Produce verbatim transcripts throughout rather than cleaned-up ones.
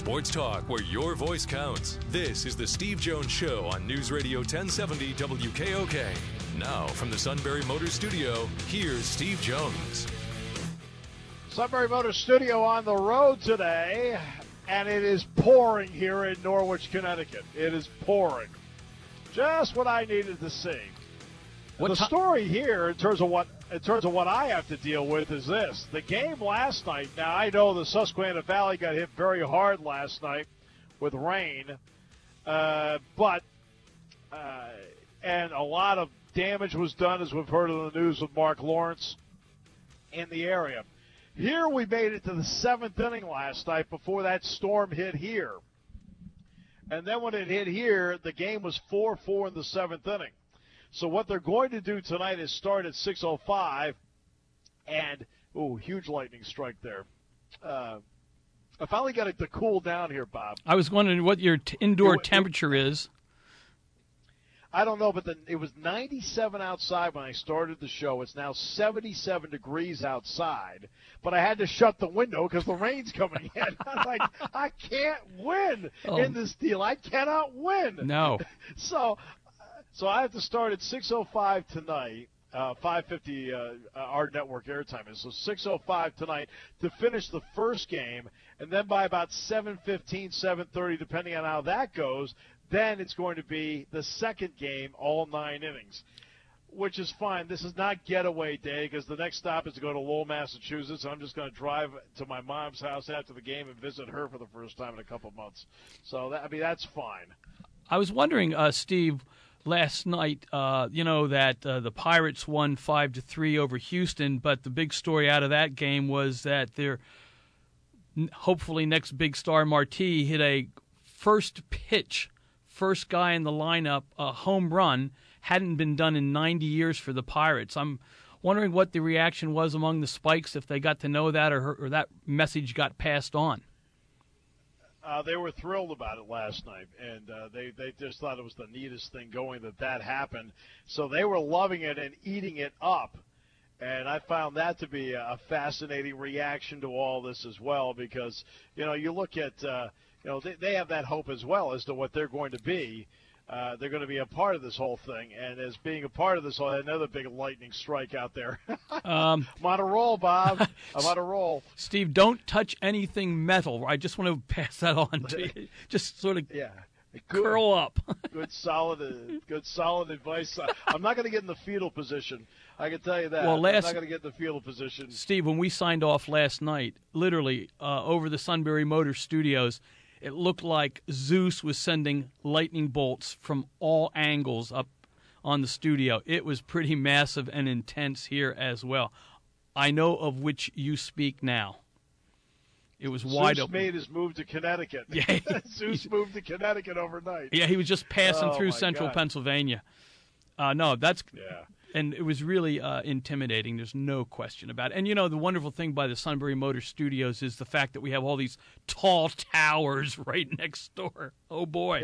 Sports talk where your voice counts. This is the Steve Jones Show on News Radio ten seventy W K O K. Now, from the Sunbury Motors Studio, here's Steve Jones. Sunbury Motors Studio on the road today, and it is pouring here in Norwich, Connecticut. It is pouring. Just what I needed to see. What the t- story here, in terms of what in terms of what I have to deal with, is this: the game last night. Now I know the Susquehanna Valley got hit very hard last night with rain, uh, but uh, and a lot of damage was done, as we've heard in the news with Mark Lawrence in the area. Here we made it to the seventh inning last night before that storm hit here. And then when it hit here, the game was four four in the seventh inning. So what they're going to do tonight is start at six oh five, and, ooh, huge lightning strike there. Uh, I finally got it to cool down here, Bob. I was wondering what your t- indoor it, temperature it, is. I don't know, but the, it was ninety-seven outside when I started the show. It's now seventy-seven degrees outside, but I had to shut the window because the rain's coming in. I'm like, I can't win oh. in this deal. I cannot win. No. so, so I have to start at six oh five tonight. Uh, five fifty uh, our network airtime is. So six oh five tonight to finish the first game, and then by about seven fifteen, seven thirty, depending on how that goes, then it's going to be the second game, all nine innings, which is fine. This is not getaway day because the next stop is to go to Lowell, Massachusetts. I'm just going to drive to my mom's house after the game and visit her for the first time in a couple months. So, that, I mean, that's fine. I was wondering, uh, Steve, last night, uh, you know, that uh, the Pirates won five to three over Houston, but the big story out of that game was that their hopefully next big star, Marti, hit a first pitch first guy in the lineup, a home run, hadn't been done in ninety years for the Pirates. I'm wondering what the reaction was among the Spikes, if they got to know that or, or that message got passed on. Uh, they were thrilled about it last night, and uh, they, they just thought it was the neatest thing going that that happened. So they were loving it and eating it up. And I found that to be a fascinating reaction to all this as well because, you know, you look at uh, – You know, they, they have that hope as well as to what they're going to be. Uh, they're going to be a part of this whole thing. And as being a part of this whole, another big lightning strike out there. um, I'm on a roll, Bob. I'm on a roll. Steve, don't touch anything metal. I just want to pass that on to you. Just sort of yeah. Good, curl up. good, solid, uh, good, solid advice. I'm not going to get in the fetal position. I can tell you that. Well, last, I'm not going to get in the fetal position. Steve, when we signed off last night, literally uh, over the Sunbury Motors Studios, it looked like Zeus was sending lightning bolts from all angles up on the studio. It was pretty massive and intense here as well. I know of which you speak now. It was Zeus wide open. Zeus made his move to Connecticut. Yeah, Zeus moved to Connecticut overnight. Yeah, he was just passing oh, through central God. Pennsylvania. Uh, no, that's yeah. And it was really uh, intimidating. There's no question about it. And, you know, the wonderful thing by the Sunbury Motor Studios is the fact that we have all these tall towers right next door. Oh, boy.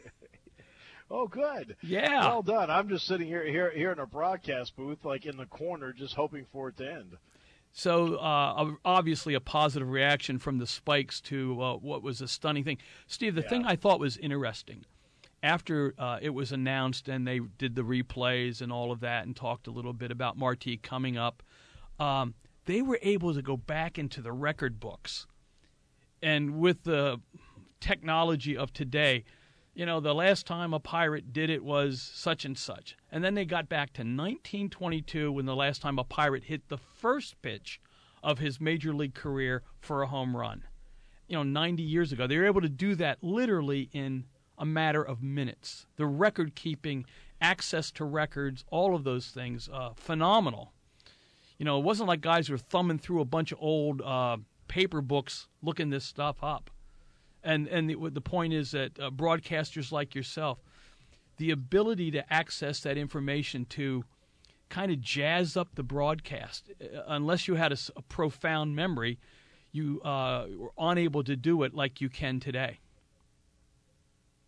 Oh, good. Yeah. Well done. I'm just sitting here, here, here in a broadcast booth, like in the corner, just hoping for it to end. So, uh, obviously, a positive reaction from the Spikes to uh, what was a stunning thing. Steve, the yeah. thing I thought was interesting, after uh, it was announced and they did the replays and all of that and talked a little bit about Marti coming up, um, they were able to go back into the record books. And with the technology of today, you know, the last time a Pirate did it was such and such. And then they got back to nineteen twenty-two when the last time a Pirate hit the first pitch of his major league career for a home run. You know, ninety years ago. They were able to do that literally in a matter of minutes. The record-keeping, access to records, all of those things, uh, phenomenal. You know, it wasn't like guys were thumbing through a bunch of old uh, paper books looking this stuff up. And and the, the point is that uh, broadcasters like yourself, the ability to access that information to kind of jazz up the broadcast, uh, unless you had a, a profound memory, you uh, were unable to do it like you can today.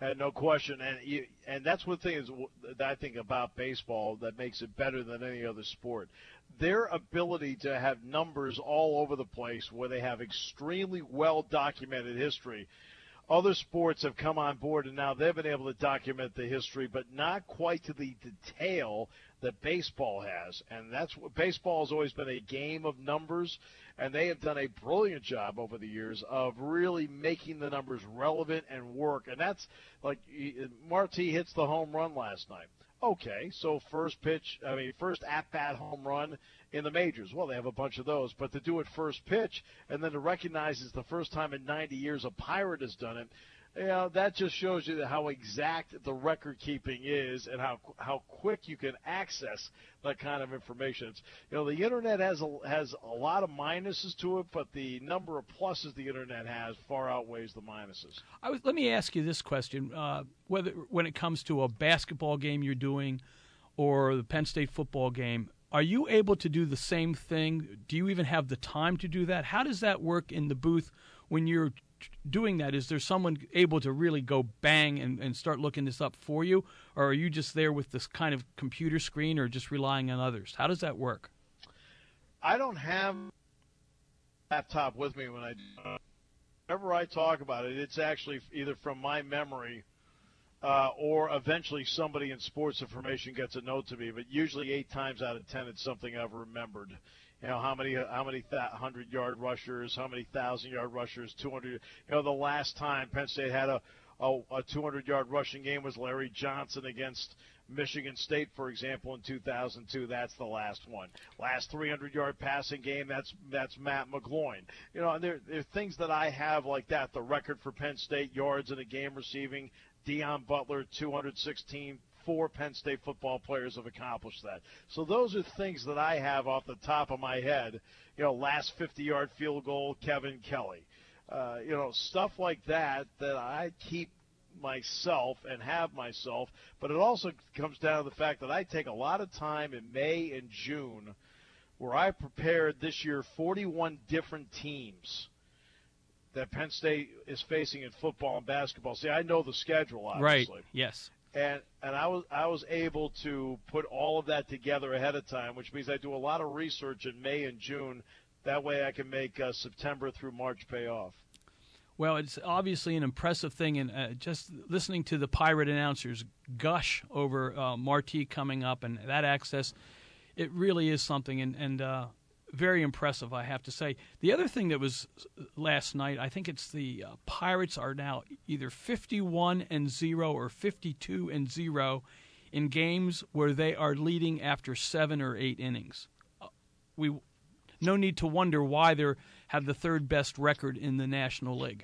Uh, no question, and you, and that's one thing is that I think about baseball that makes it better than any other sport. Their ability to have numbers all over the place, where they have extremely well documented history. Other sports have come on board, and now they've been able to document the history, but not quite to the detail that baseball has. And that's what baseball has always been, a game of numbers, and they have done a brilliant job over the years of really making the numbers relevant and work. And that's like Marti hits the home run last night. Okay, so first pitch, I mean, first at-bat home run in the majors. Well, they have a bunch of those, but to do it first pitch and then to recognize it's the first time in ninety years a Pirate has done it, you know, that just shows you how exact the record keeping is and how how quick you can access that kind of information. It's, you know, the internet has a, has a lot of minuses to it, but the number of pluses the internet has far outweighs the minuses. I was, let me ask you this question: uh, whether when it comes to a basketball game you're doing, or the Penn State football game, are you able to do the same thing? Do you even have the time to do that? How does that work in the booth when you're doing that? Is there someone able to really go bang and, and start looking this up for you, or are you just there with this kind of computer screen, or just relying on others? How does that work? I don't have a laptop with me when I do. Whenever I talk about it, it's actually either from my memory uh, or eventually somebody in sports information gets a note to me. But usually eight times out of ten, it's something I've remembered. You know, how many how many hundred-yard rushers, how many thousand-yard rushers, two hundred. You know, the last time Penn State had a a, a two hundred-yard rushing game was Larry Johnson against Michigan State, for example, in two thousand two. That's the last one. Last three hundred-yard passing game, that's that's Matt McGloin. You know, and there, there are things that I have like that. The record for Penn State yards in a game receiving, Deion Butler, two hundred sixteen. Four Penn State football players have accomplished that. So those are things that I have off the top of my head. You know, last fifty-yard field goal, Kevin Kelly. Uh, you know, stuff like that that I keep myself and have myself. But it also comes down to the fact that I take a lot of time in May and June where I prepared this year forty-one different teams that Penn State is facing in football and basketball. See, I know the schedule, obviously. Right, yes. And and I was I was able to put all of that together ahead of time, which means I do a lot of research in May and June. That way I can make uh, September through March pay off. Well, it's obviously an impressive thing, and uh, just listening to the Pirate announcers gush over uh, Marti coming up and that access, it really is something, and, and uh, very impressive, I have to say. The other thing that was last night, I think it's the uh, Pirates are now either fifty-one and zero or fifty-two and zero in games where they are leading after seven or eight innings. Uh, we no need to wonder why they have the third best record in the National League.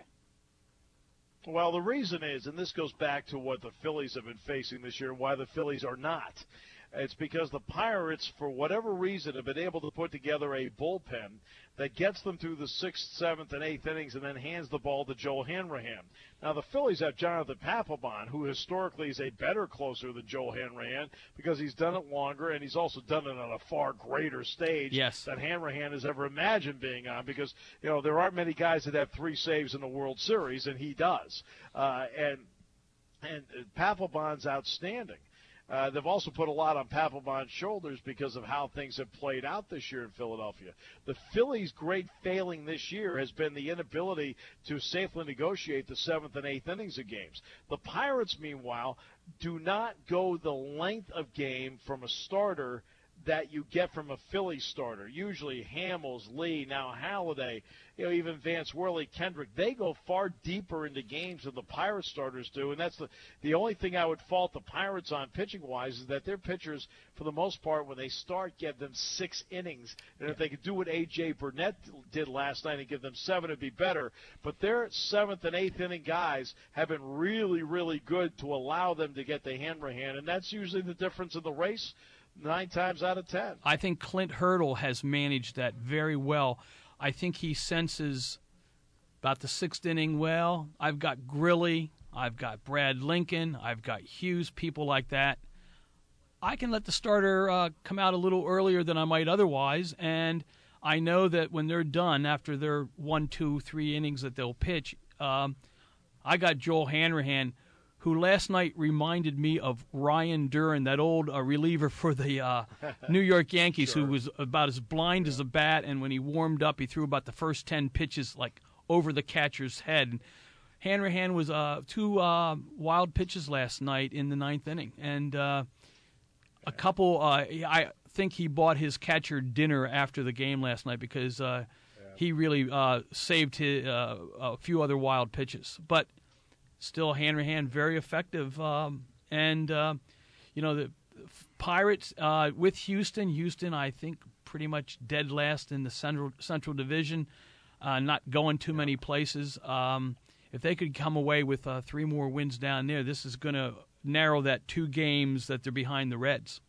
Well, the reason is, and this goes back to what the Phillies have been facing this year, why the Phillies are not. It's because the Pirates, for whatever reason, have been able to put together a bullpen that gets them through the sixth, seventh, and eighth innings and then hands the ball to Joel Hanrahan. Now, the Phillies have Jonathan Papelbon, who historically is a better closer than Joel Hanrahan because he's done it longer and he's also done it on a far greater stage yes. than Hanrahan has ever imagined being on because, you know, there aren't many guys that have three saves in the World Series, and he does. Uh, and, and Papelbon's outstanding. Uh, they've also put a lot on Papelbon's shoulders because of how things have played out this year in Philadelphia. The Phillies' great failing this year has been the inability to safely negotiate the seventh and eighth innings of games. The Pirates, meanwhile, do not go the length of game from a starter that you get from a Philly starter. Usually Hamels, Lee, now Halladay, you know, even Vance Worley, Kendrick, they go far deeper into games than the Pirates starters do, and that's the the only thing I would fault the Pirates on pitching-wise is that their pitchers, for the most part, when they start, give them six innings. And if they could do what A J. Burnett did last night and give them seven, it'd be better. But their seventh and eighth inning guys have been really, really good to allow them to get the Hanrahan, and that's usually the difference in the race. Nine times out of ten. I think Clint Hurdle has managed that very well. I think he senses about the sixth inning, well, I've got Grilly, I've got Brad Lincoln, I've got Hughes, people like that. I can let the starter uh, come out a little earlier than I might otherwise, and I know that when they're done, after their one, two, three innings that they'll pitch, um, I got Joel Hanrahan, who last night reminded me of Ryan Duran, that old uh, reliever for the uh, New York Yankees, sure. who was about as blind yeah. as a bat, and when he warmed up, he threw about the first ten pitches like over the catcher's head. Hanrahan was uh, two uh, wild pitches last night in the ninth inning, and uh, a couple. Uh, I think he bought his catcher dinner after the game last night because uh, yeah. he really uh, saved his, uh, a few other wild pitches. But still, Hanrahan very effective, um, and uh, you know the Pirates uh, with Houston. Houston, I think, pretty much dead last in the Central Central Division, uh, not going too many places. Um, If they could come away with uh, three more wins down there, this is going to narrow that two games that they're behind the Reds.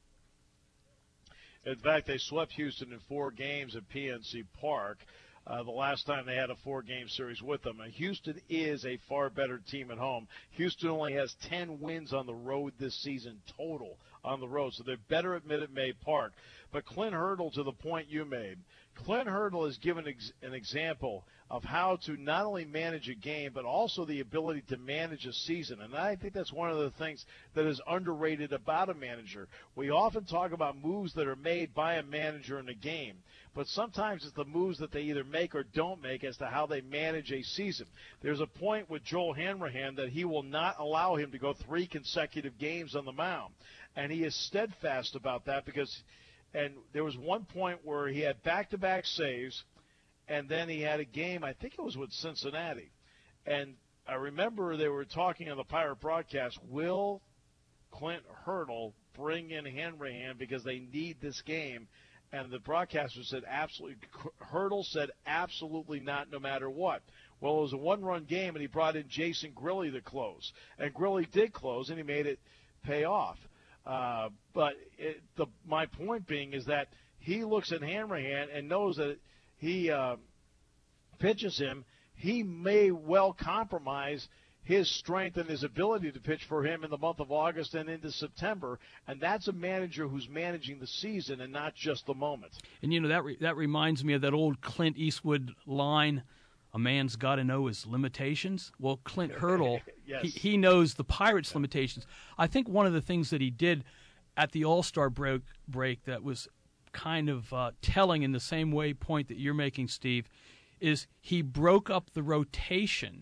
In fact, they swept Houston in four games at P N C Park. Uh, the last time they had a four-game series with them. And Houston is a far better team at home. Houston only has ten wins on the road this season total on the road, so they're better at Minute Maid Park. But Clint Hurdle, to the point you made, Clint Hurdle has given ex- an example of how to not only manage a game, but also the ability to manage a season. And I think that's one of the things that is underrated about a manager. We often talk about moves that are made by a manager in a game, but sometimes it's the moves that they either make or don't make as to how they manage a season. There's a point with Joel Hanrahan that he will not allow him to go three consecutive games on the mound. And he is steadfast about that because – and there was one point where he had back-to-back saves, and then he had a game, I think it was with Cincinnati. And I remember they were talking on the Pirate broadcast, will Clint Hurdle bring in Hanrahan because they need this game? And the broadcaster said absolutely. Hurdle said absolutely not, no matter what. Well, it was a one-run game, and he brought in Jason Grilli to close. And Grilli did close, and he made it pay off. Uh, but it, the, my point being is that he looks at Hanrahan and knows that he uh, pitches him. He may well compromise his strength and his ability to pitch for him in the month of August and into September. And that's a manager who's managing the season and not just the moment. And, you know, that re- that reminds me of that old Clint Eastwood line, a man's got to know his limitations. Well, Clint Hurdle, yes. he, he knows the Pirates' yeah. limitations. I think one of the things that he did at the All-Star break, break that was kind of uh, telling in the same way point that you're making, Steve, is he broke up the rotation.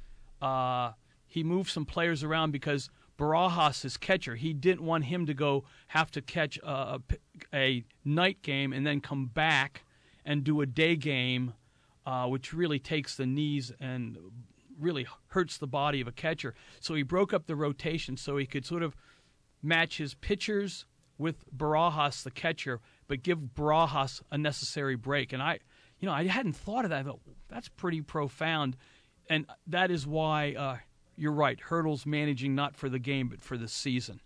Uh, he moved some players around because Barajas, his catcher, he didn't want him to go have to catch a, a night game and then come back and do a day game, Uh, which really takes the knees and really hurts the body of a catcher. So he broke up the rotation so he could sort of match his pitchers with Barajas, the catcher, but give Barajas a necessary break. And I, you know, I hadn't thought of that. I thought, that's pretty profound. And that is why uh, you're right. Hurdle's managing not for the game but for the season.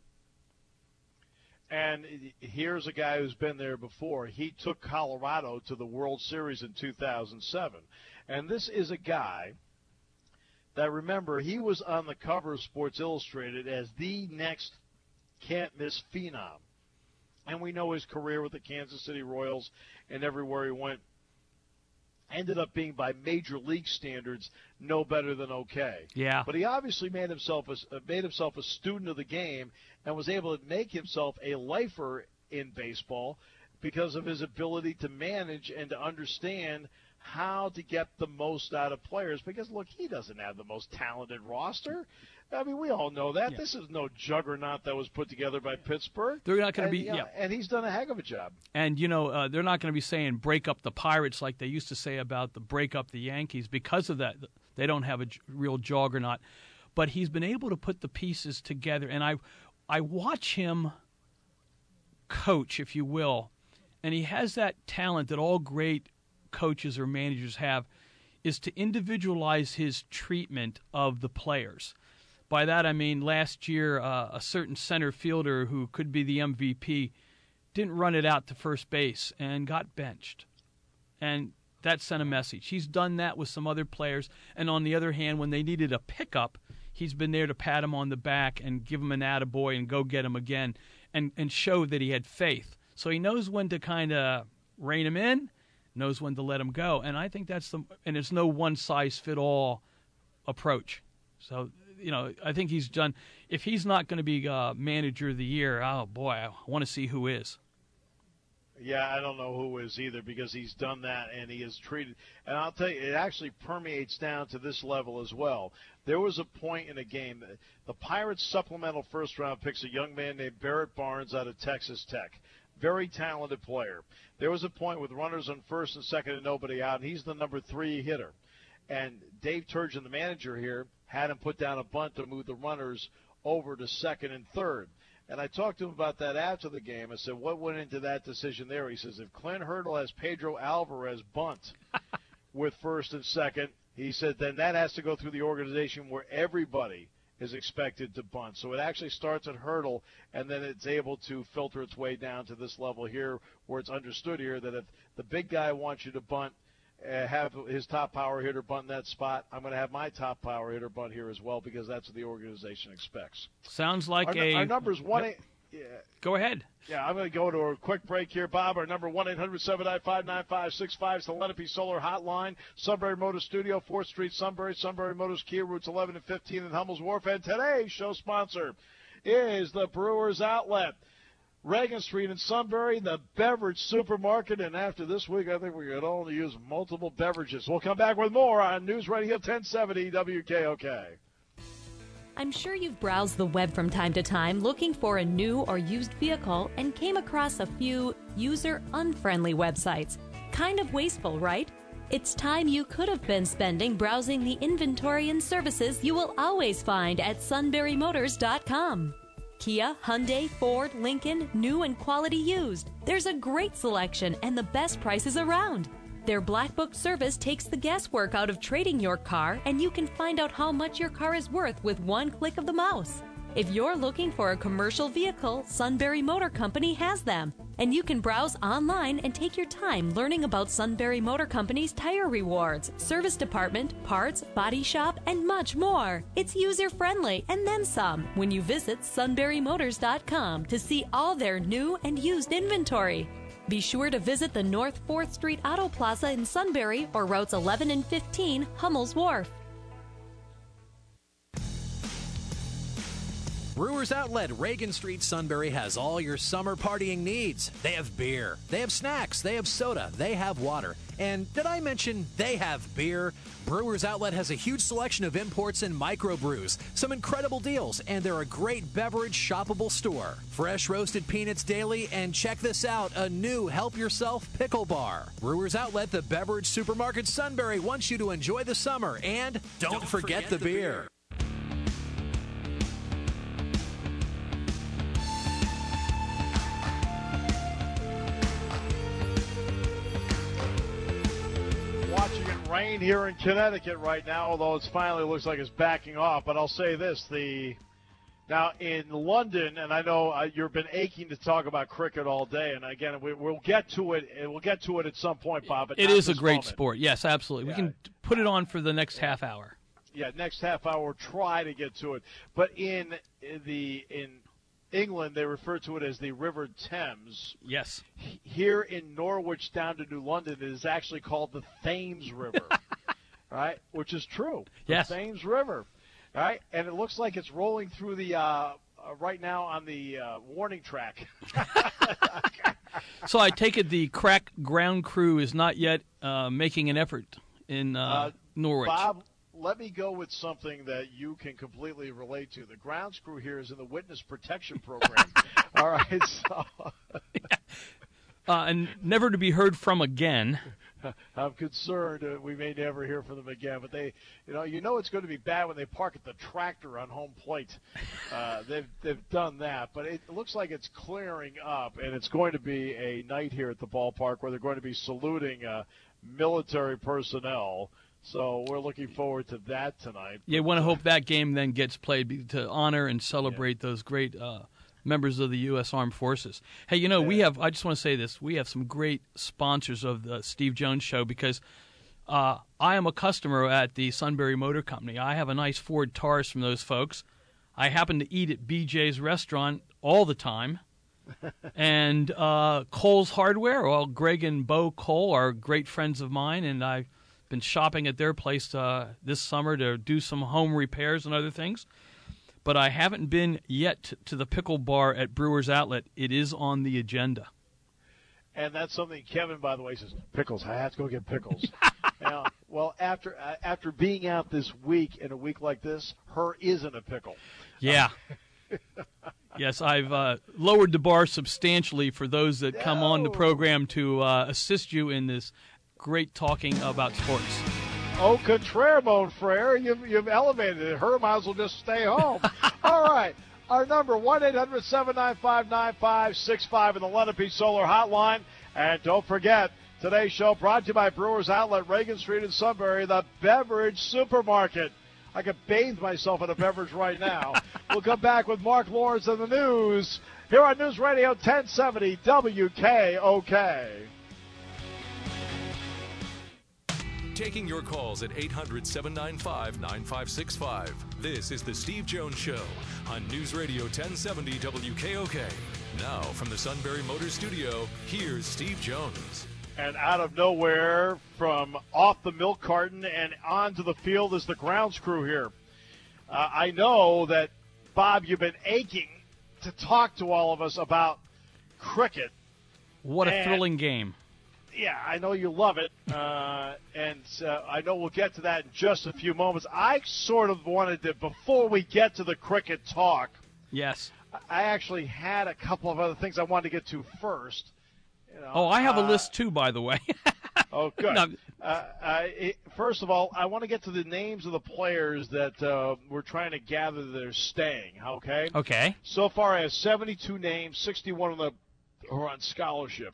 And here's a guy who's been there before. He took Colorado to the World Series in two thousand seven. And this is a guy that, remember, he was on the cover of Sports Illustrated as the next can't-miss phenom. And we know his career with the Kansas City Royals and everywhere he went ended up being, by major league standards, no better than okay. Yeah. But he obviously made himself a, made himself a student of the game and was able to make himself a lifer in baseball because of his ability to manage and to understand how to get the most out of players. Because, look, he doesn't have the most talented roster. I mean, we all know that. Yeah. This is no juggernaut that was put together by Pittsburgh. They're not going to be, you know, yeah. And he's done a heck of a job. And, you know, uh, they're not going to be saying break up the Pirates like they used to say about the break up the Yankees. Because of that, they don't have a j- real juggernaut. But he's been able to put the pieces together. And I, I watch him coach, if you will, and he has that talent that all great coaches or managers have, is to individualize his treatment of the players. By that I mean last year uh, a certain center fielder who could be the M V P didn't run it out to first base and got benched. And that sent a message. He's done that with some other players. And on the other hand, when they needed a pickup, he's been there to pat him on the back and give him an attaboy and go get him again and, and show that he had faith. So he knows when to kind of rein him in, knows when to let him go. And I think that's the – and it's no one-size-fit-all approach. So you know, I think he's done. If he's not going to be uh, manager of the year, oh boy, I want to see who is. Yeah, I don't know who is either because he's done that and he has treated. And I'll tell you, it actually permeates down to this level as well. There was a point in a game, the Pirates supplemental first-round picks a young man named Barrett Barnes out of Texas Tech. Very talented player. There was a point with runners on first and second and nobody out, and he's the number three hitter. And Dave Turgeon, the manager here, had him put down a bunt to move the runners over to second and third. And I talked to him about that after the game. I said, what went into that decision there? He says, if Clint Hurdle has Pedro Alvarez bunt with first and second, he said, then that has to go through the organization where everybody is expected to bunt. So it actually starts at Hurdle, and then it's able to filter its way down to this level here where it's understood here that if the big guy wants you to bunt, Uh, have his top power hitter bunt in that spot, I'm going to have my top power hitter bunt here as well because that's what the organization expects. Sounds like our, a... Our number's one eight. Yeah. Go ahead. Yeah, I'm going to go to a quick break here, Bob. Our number one eight hundred seven nine five nine five six five is the Lenape Solar Hotline. Sunbury Motors Studio, fourth Street, Sunbury. Sunbury Motors Kia, routes eleven and fifteen in Hummel's Wharf. And today's show sponsor is the Brewers Outlet. Reagan Street in Sunbury, the beverage supermarket, and after this week, I think we could only use multiple beverages. We'll come back with more on News Radio ten seventy W K O K. I'm sure you've browsed the web from time to time looking for a new or used vehicle and came across a few user-unfriendly websites. Kind of wasteful, right? It's time you could have been spending browsing the inventory and services you will always find at sunbury motors dot com. Kia, Hyundai, Ford, Lincoln, new and quality used. There's a great selection and the best prices around. Their Black Book service takes the guesswork out of trading your car, and you can find out how much your car is worth with one click of the mouse. If you're looking for a commercial vehicle, Sunbury Motor Company has them. And you can browse online and take your time learning about Sunbury Motor Company's tire rewards, service department, parts, body shop, and much more. It's user-friendly and then some when you visit sunbury motors dot com to see all their new and used inventory. Be sure to visit the North fourth Street Auto Plaza in Sunbury or routes eleven and fifteen, Hummel's Wharf. Brewers Outlet, Reagan Street, Sunbury has all your summer partying needs. They have beer, they have snacks, they have soda, they have water. And did I mention they have beer? Brewers Outlet has a huge selection of imports and microbrews, some incredible deals, and they're a great beverage shoppable store. Fresh roasted peanuts daily, and check this out, a new help-yourself pickle bar. Brewers Outlet, the beverage supermarket Sunbury, wants you to enjoy the summer, and don't, don't forget, forget the, the beer. beer. Watching it rain here in Connecticut right now, although it finally looks like it's backing off. But I'll say this, the now in London, and I know uh, you've been aching to talk about cricket all day, and again, we, we'll get to it. We'll get to it at some point, Bob. But it is a great moment. sport. Yes, absolutely. Yeah. We can put it on for the next half hour. Yeah, next half hour, we'll try to get to it. But in the in England, they refer to it as the River Thames. Yes. Here in Norwich down to New London, it is actually called the Thames River, right? Which is true. The yes. Thames River, right? And it looks like it's rolling through the uh, uh, right now on the uh, warning track. So I take it the crack ground crew is not yet uh, making an effort in uh, uh, Norwich. Bob, let me go with something that you can completely relate to. The grounds crew here is in the witness protection program. All right, so yeah. uh, and never to be heard from again. I'm concerned uh, we may never hear from them again. But they, you know, you know it's going to be bad when they park at the tractor on home plate. Uh, they've they've done that, but it looks like it's clearing up, and it's going to be a night here at the ballpark where they're going to be saluting uh, military personnel. So we're looking forward to that tonight. You want to hope that game then gets played to honor and celebrate yeah. those great uh, members of the U S Armed Forces. Hey, you know, yeah. we have, I just want to say this, we have some great sponsors of the Steve Jones Show because uh, I am a customer at the Sunbury Motor Company. I have a nice Ford Taurus from those folks. I happen to eat at B J's restaurant all the time. and uh, Cole's Hardware, well, Greg and Bo Cole are great friends of mine, and I been shopping at their place uh, this summer to do some home repairs and other things. But I haven't been yet to the pickle bar at Brewers Outlet. It is on the agenda. And that's something Kevin, by the way, says, pickles, I have to go get pickles. Now, well, after uh, after being out this week, in a week like this, her isn't a pickle. Yeah. Yes, I've uh, lowered the bar substantially for those that come on the program to uh, assist you in this great talking about sports. Au contraire, mon frere, you've, you've elevated it. Her might as well just stay home. All right. Our number, one eight hundred seven nine five nine five six five in the Lenape Solar Hotline. And don't forget, today's show brought to you by Brewers Outlet, Reagan Street in Sunbury, the beverage supermarket. I could bathe myself in a beverage right now. We'll come back with Mark Lawrence and the news here on News Radio ten seventy W K O K. Taking your calls at eight hundred seven nine five nine five six five. This is the Steve Jones Show on News Radio ten seventy W K O K. Now from the Sunbury Motors Studio, here's Steve Jones. And out of nowhere, from off the milk carton and onto the field is the grounds crew here. Uh, I know that, Bob, you've been aching to talk to all of us about cricket. What a and, thrilling game. Yeah, I know you love it, uh, and uh, I know we'll get to that in just a few moments. I sort of wanted to, before we get to the cricket talk, yes, I actually had a couple of other things I wanted to get to first. You know, oh, I have uh, a list too, by the way. Oh, good. No. Uh, I, it, first of all, I want to get to the names of the players that uh, we're trying to gather that are staying, okay? Okay. So far, I have seventy-two names, sixty-one of them are on scholarship.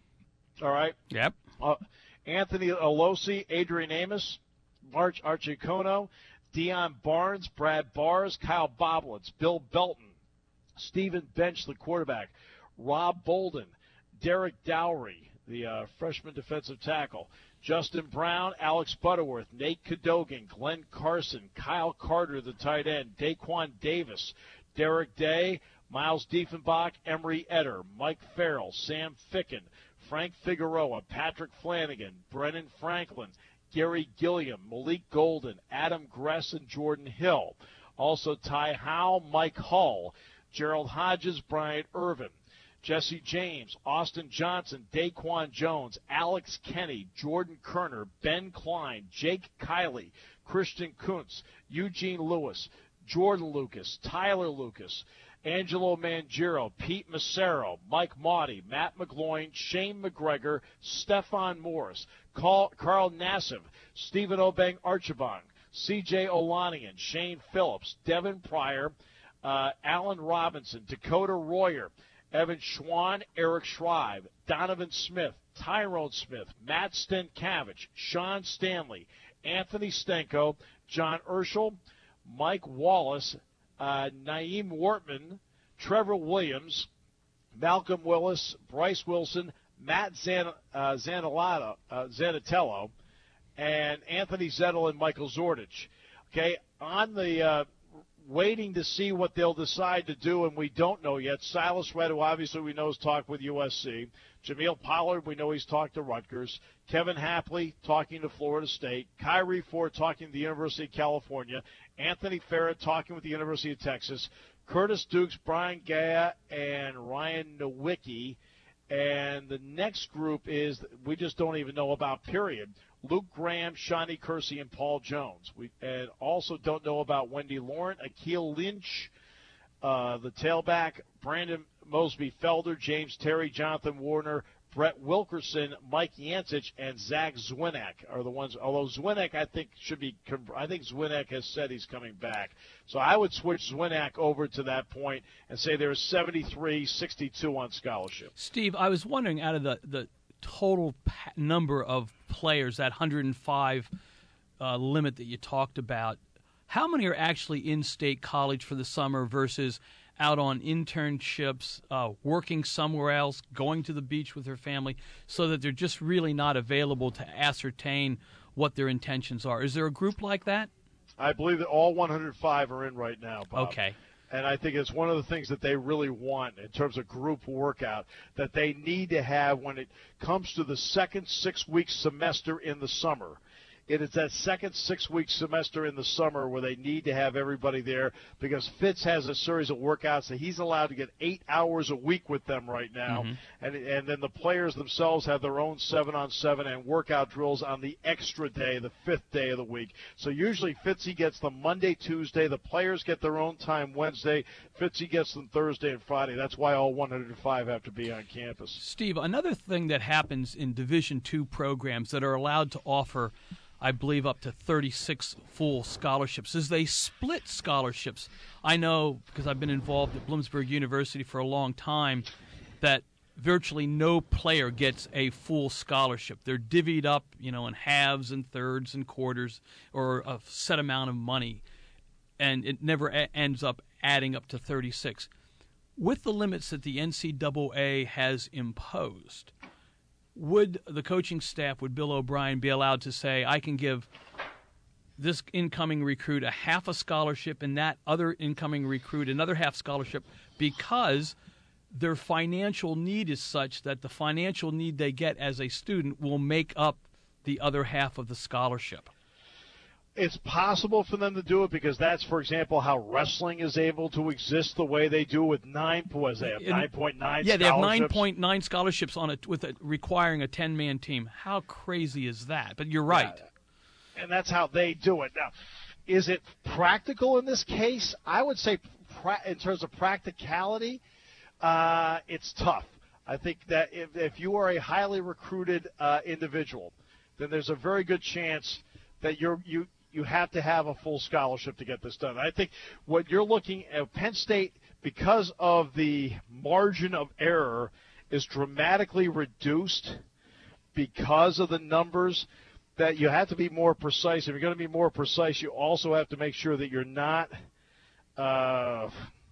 All right? Yep. Uh, Anthony Alosi, Adrian Amos, March Archicono, Dion Barnes, Brad Bars, Kyle Boblitz, Bill Belton, Stephen Bench, the quarterback, Rob Bolden, Derek Dowry, the uh, freshman defensive tackle, Justin Brown, Alex Butterworth, Nate Cadogan, Glenn Carson, Kyle Carter, the tight end, Daquan Davis, Derek Day, Miles Diefenbach, Emery Eder, Mike Farrell, Sam Ficken, Frank Figueroa, Patrick Flanagan, Brennan Franklin, Gary Gilliam, Malik Golden, Adam Gress, and Jordan Hill. Also Ty Howe, Mike Hull, Gerald Hodges, Bryant Irvin, Jesse James, Austin Johnson, Daquan Jones, Alex Kenny, Jordan Kerner, Ben Klein, Jake Kiley, Christian Kuntz, Eugene Lewis, Jordan Lucas, Tyler Lucas, Angelo Mangiro, Pete Massaro, Mike Maudie, Matt McGloin, Shane McGregor, Stefan Morris, Carl, Carl Nassif, Stephen Obeng Archibong, C J Olanian, Shane Phillips, Devin Pryor, uh, Alan Robinson, Dakota Royer, Evan Schwan, Eric Schreiber, Donovan Smith, Tyrone Smith, Matt Stenkavich, Sean Stanley, Anthony Stenko, John Urschel, Mike Wallace, uh, Naeem Wortman, Trevor Williams, Malcolm Willis, Bryce Wilson, Matt Zan, uh, Zanalato, uh, Zanatello, and Anthony Zettel and Michael Zordich. Okay, on the uh, waiting to see what they'll decide to do, and we don't know yet. Silas Red, who obviously we know has talked with U S C. Jameel Pollard, we know he's talked to Rutgers. Kevin Hapley talking to Florida State. Kyrie Ford talking to the University of California. Anthony Farrett talking with the University of Texas. Curtis Dukes, Brian Gaia, and Ryan Nowicki. And the next group is we just don't even know about, period. Luke Graham, Shawnee Kersey, and Paul Jones. We and also don't know about Wendy Lauren, Akil Lynch, uh, the tailback, Brandon Mosby Felder, James Terry, Jonathan Warner, Brett Wilkerson, Mike Yancich, and Zach Zwinek are the ones. Although Zwinek, I think, should be – I think Zwinek has said he's coming back. So I would switch Zwinek over to that point and say there's seventy-three, sixty-two on scholarship. Steve, I was wondering, out of the, the total number of players, that one hundred five uh, limit that you talked about, how many are actually in state college for the summer versus – out on internships, uh, working somewhere else, going to the beach with their family, so that they're just really not available to ascertain what their intentions are? Is there a group like that? I believe that all one hundred five are in right now, Bob. Okay. And I think it's one of the things that they really want in terms of group workout that they need to have when it comes to the second six-week semester in the summer, It is that second six-week semester in the summer where they need to have everybody there because Fitz has a series of workouts that he's allowed to get eight hours a week with them right now. Mm-hmm. And and then the players themselves have their own seven-on-seven and workout drills on the extra day, the fifth day of the week. So usually Fitzy gets them Monday, Tuesday. The players get their own time Wednesday. Fitzy gets them Thursday and Friday. That's why all one hundred five have to be on campus. Steve, another thing that happens in Division two programs that are allowed to offer, I believe, up to thirty-six full scholarships is they split scholarships. I know, because I've been involved at Bloomsburg University for a long time, that virtually no player gets a full scholarship. They're divvied up, you know, in halves and thirds and quarters or a set amount of money, and it never a- ends up adding up to thirty-six. With the limits that the N C double A has imposed, would the coaching staff, would Bill O'Brien be allowed to say, I can give this incoming recruit a half a scholarship and that other incoming recruit another half scholarship because their financial need is such that the financial need they get as a student will make up the other half of the scholarship? It's possible for them to do it because that's, for example, how wrestling is able to exist the way they do with nine. Was they have nine point nine? Yeah, they have nine point nine scholarships on it with a, requiring a ten-man team. How crazy is that? But you're right, yeah, and that's how they do it. Now, is it practical in this case? I would say, pra- in terms of practicality, uh, it's tough. I think that if, if you are a highly recruited uh, individual, then there's a very good chance that you're you. You have to have a full scholarship to get this done. I think what you're looking at, Penn State, because of the margin of error, is dramatically reduced because of the numbers, that you have to be more precise. If you're going to be more precise, you also have to make sure that you're not uh,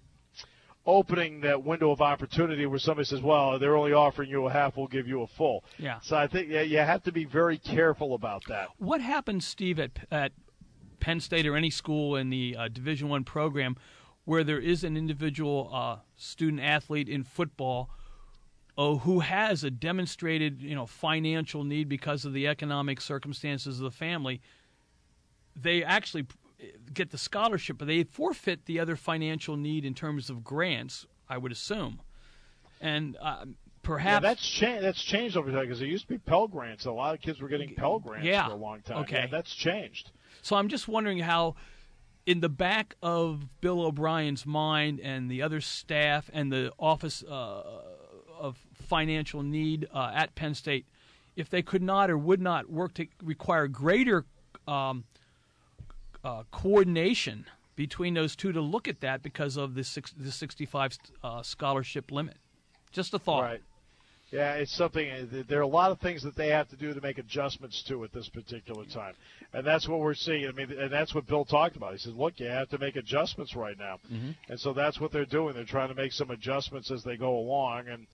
opening that window of opportunity where somebody says, well, they're only offering you a half, we'll give you a full. Yeah. So I think yeah, you have to be very careful about that. What happens, Steve, at, at Penn State or any school in the uh, Division One program where there is an individual uh, student athlete in football uh, who has a demonstrated, you know, financial need because of the economic circumstances of the family? They actually get the scholarship, but they forfeit the other financial need in terms of grants, I would assume. And uh, perhaps yeah, that's changed. That's changed over time because there used to be Pell Grants. A lot of kids were getting Pell Grants yeah. for a long time. Okay, yeah, that's changed. So I'm just wondering how, in the back of Bill O'Brien's mind and the other staff and the Office uh, of Financial Need uh, at Penn State, if they could not or would not work to require greater um, uh, coordination between those two to look at that because of the, six, the sixty-five uh, scholarship limit. Just a thought. Right. Yeah, it's something. There are a lot of things that they have to do to make adjustments to at this particular time, and that's what we're seeing. I mean, and that's what Bill talked about. He said, "Look, you have to make adjustments right now," mm-hmm. and so that's what they're doing. They're trying to make some adjustments as they go along, and